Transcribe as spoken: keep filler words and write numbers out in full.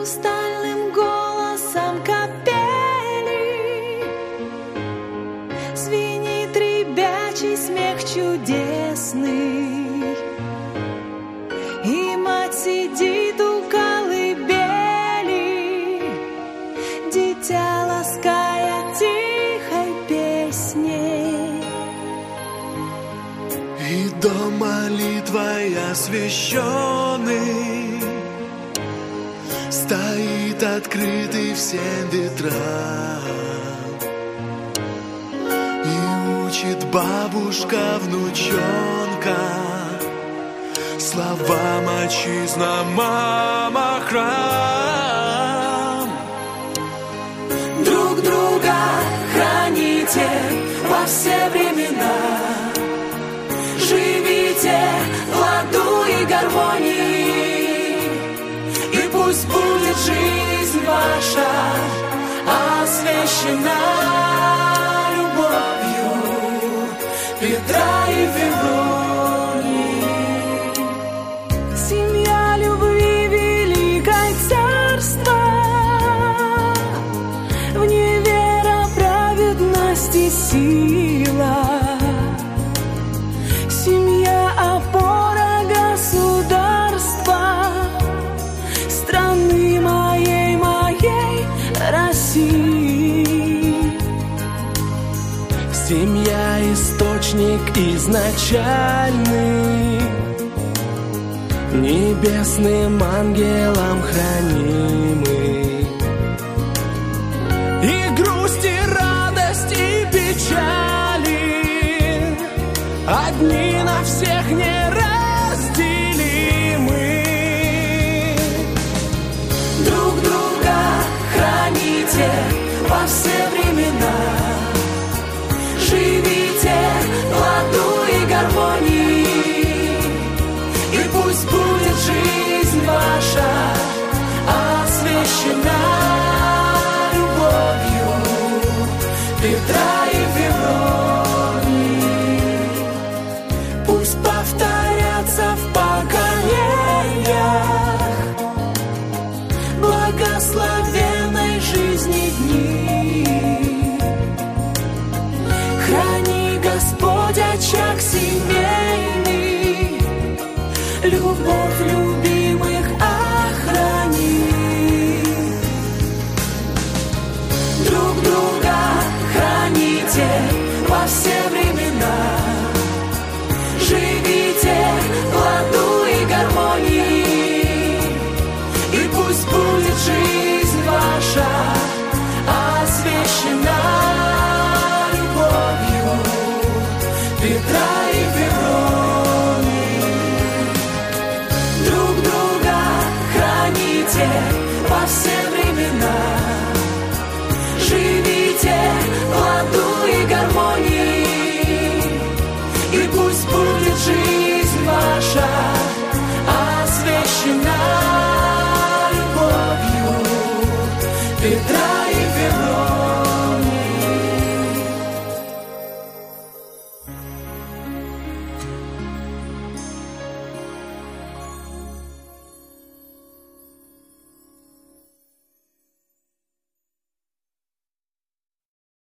хрустальным голосом капели звенит ребячий смех чудесный, и мать сидит у колыбели, дитя лаская тихой песней. И дом молитвой освященный стоит открытый всем ветрам, и учит бабушка внучонка словам: отчизна, мама, храм. Друг друга храните во все времена, живите в ладу и гармонии, и пусть будет жизнь ваша освящена любовью Петра и Февронии. Семья любви великой царства, в ней вера, праведность и сила. Семья — опора государства, страны моей, моей России. Семья — источник изначальный, небесным ангелом хранимый. И грусть, и радость, и печали одни на всех неразделимы. Друг друга храните во все времена, живите в ладу и гармонии, и пусть будет жизнь ваша освящена любовью Петра